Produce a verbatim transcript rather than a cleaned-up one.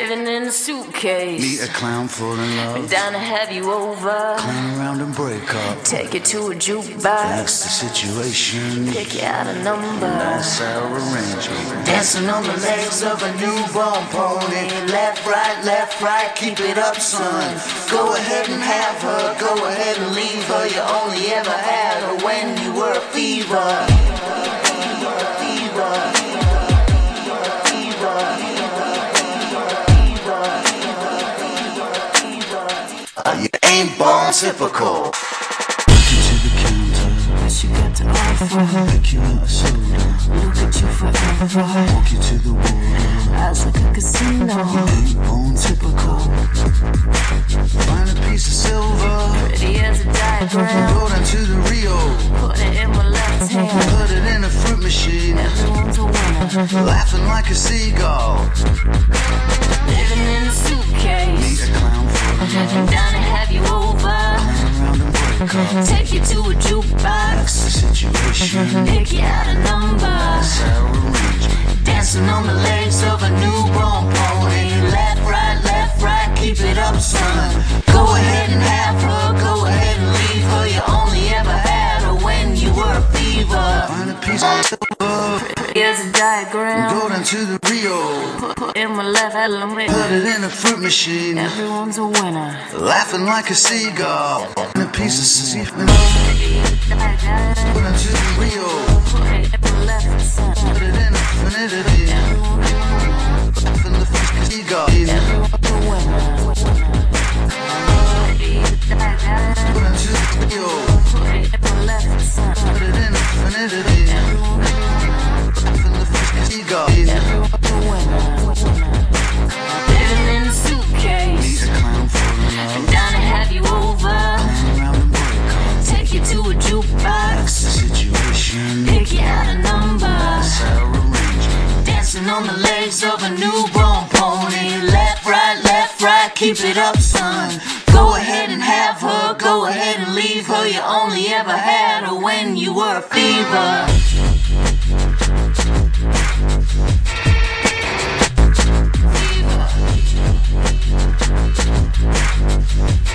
Living in a suitcase. Meet a clown, fall in love. Been down to have you over. Clown around and break up. Take you to a jukebox. That's the situation. Pick you out a number. Nice our arrangement. Dancing on the legs of a newborn pony. Left, right, left, right, keep it up, son. Go ahead and have her, go ahead and leave her. You only ever had her when you were a fever. Fever. You ain't born typical. Walk you to the counter. What you got to offer? Pick you out a soda. Look at you forever. Walk you to the water. Eyes like a casino. Ain't born typical. Find a piece of silver. Pretty as a diagram. Go down to the Rio. Put it in my left hand. Put it in a fruit machine. Everyone's a winner. Laughing like a seagull. Living in a suitcase. Meet a clown for a Been down to have you over. around and break up. Take you to a jukebox. That's the situation. Pick you out a number. That's our arrangement. Dancing on the legs of a newborn pony. Left, right, left, right, keep it up, son. Go ahead and have her, go ahead and leave her. You only ever had her when you were a fever. Find a piece of silver. Here's a diagram. Go down to the Rio. Put, put in my left element. Put it in a fruit machine. Everyone's a winner. Laughing like a seagull. And a piece of seafood. Go down to the Rio. Put it in my left center. Put it in a finity. Laughing like a seagull. Everyone's a winner. Go down to the Rio. Put it in my left center. Put it in a finity. Laughing like a seagull. Everyone's a winner. Living in a suitcase. Meet a clown for a love. Down to have you over. Around and break up. Take you to a That's jukebox. the situation. Pick you out a number. That's our arrangement. Dancing on the legs of a newborn pony. Left, right, left, right, keep it up, son. Go ahead and have her, go ahead and leave her. You only ever had her when you were a fever. Fever.